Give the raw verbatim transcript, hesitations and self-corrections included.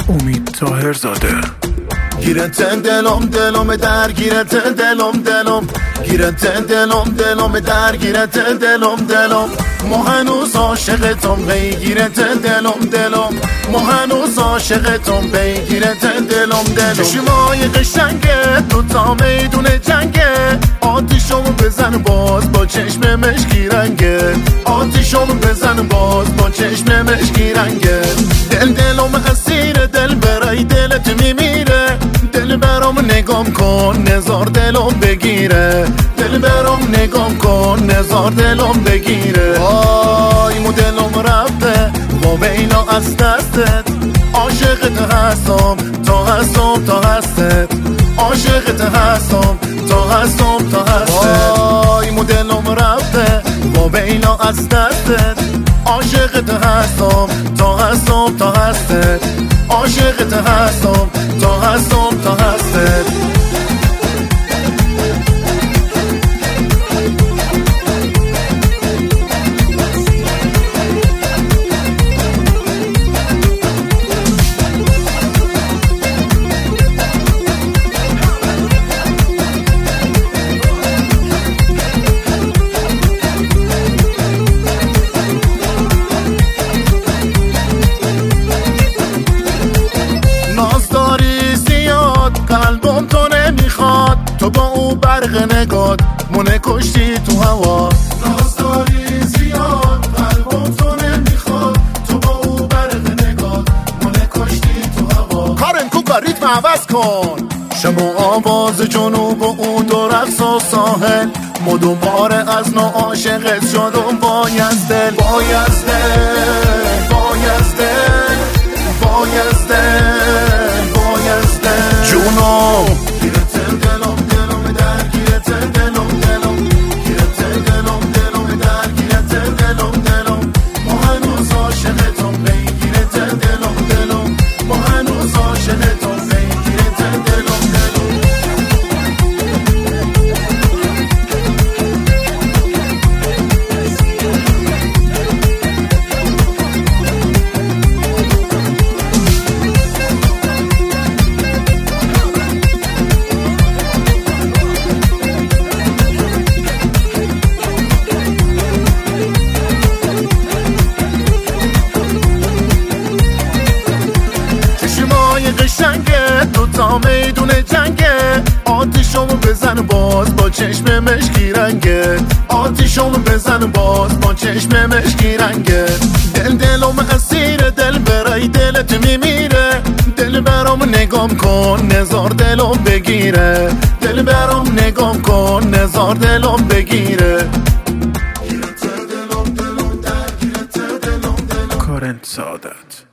امید طاهرزاده. گیرت دلم دلم درگیرت دلم دلم گیرت دلم دلم درگیرت دلم دلم ما هنوز عاشقتم بگیرت دلم دلم ما هنوز عاشقتم بگیرت دلم دلم چشمای قشنگه تو تا میدون جنگه آتیشمو بزن باز با چشم مشکی رنگه آتیشمو بزن باز با چشم مشکی رنگه دل دلم اسیر دل برای دلت میمیره دل برام نگام کن نزار دلم بگیره دل برام نگام کن نزار دلم بگیره وای مو دلم رفته و بینا از دستت عاشقت هستم تا هستم تا هستت عاشقت هستم تا هستم تا هستت وای مو دلم رفته و بینا از دستت عاشقت هستم تا هستم تا هستت عاشقت هستم تا هستم تا هستت قلبم تو نمیخواد تو با او برق نگات مونه کشتی تو هوا ناز داری زیاد قلبم تو نمیخواد تو با او برق نگات مونه کشتی تو هوا کارن کوکا ریتم عوض کن شب و آواز جنوب و اون دو رقص و ساحل مدوم باره از نو عاشقت شدم بایز دل بایز دل بایز دل بایز دل بایز دل جونم گیرت دلم دلم درگیرت دلم دلم گیرت دلم دلم درگیرت دلم دلم ما هنوز عاشقتم بگیرت دلم دلم ما هنوز عاشقتم بگیرت دلم دلم قشنگه تو تا میدون جنگه آتیشمو بزن باز با چشم مشکی رنگه آتیشمو بزن باز با چشم مشکی رنگه دل دلم اسیر دل برای دلت میمیره دل برام نگام کن نزار دلم بگیره دل برام نگام کن نزار دلم بگیره کارن سعادت.